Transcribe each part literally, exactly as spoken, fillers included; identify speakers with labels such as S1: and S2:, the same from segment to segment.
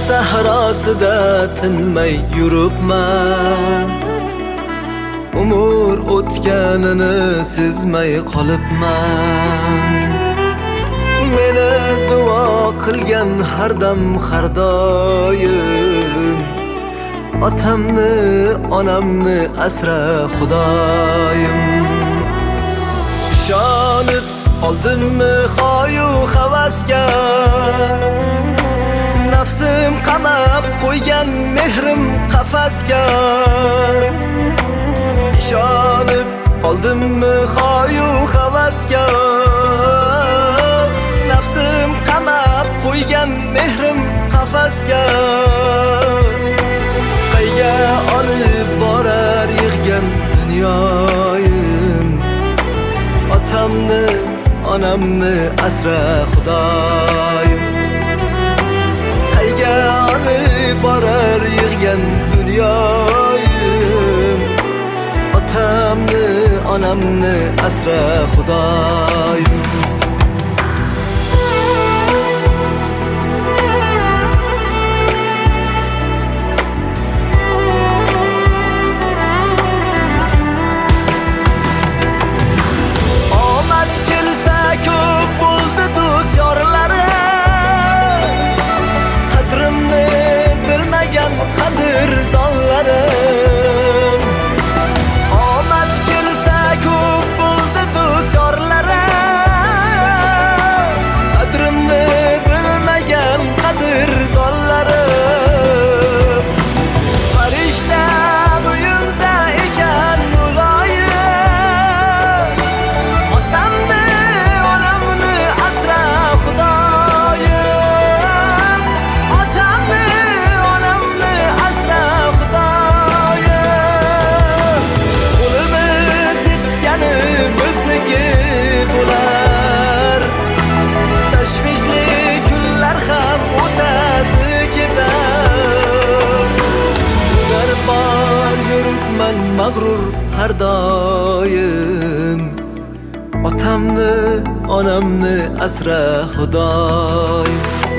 S1: sahrosida tinmay yuribman. Umr o'tganini sezmay qolibman. Meni duo qilgan har dam har doim, otamni onamni asra Xudoyim. Ishonib oldimmi xoyu havasga, nafsim qamab qo'ygan mehrim qafasga. Ishonib oldimmi xoyu havasga, nafsim qamab qo'ygan mehrim qafasga. Qayga olib borar yig'gan dunyoyim, otamni onamni asra Xudoyim. Qayga olib borar yig'gan dunyoyim, otamni onamni asra Xudoyim. Qadrdonlarim, omad kelsa ko'p bo'ldi do'st yorlarim, qadrimni bilmagan qadrdonlarim. Farishta bo'yinda ekan muloyim, otamni onamni asra Xudoyim. Otamni onamni asra Xudoyim. Qo'limiz yetgani bizniki bo'lar, tashvishli kunlar ham o'tadi ketar. Ular bor yuribman mag'rur har doim, otamni onamni asra Xudoyim.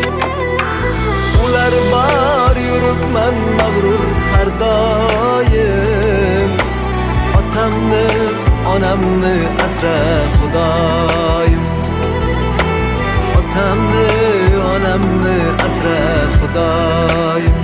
S1: Ular bor yuribman mag'rur har doim, otamni onamni asra Xudoyim. Otamni onamni asra Xudoyim.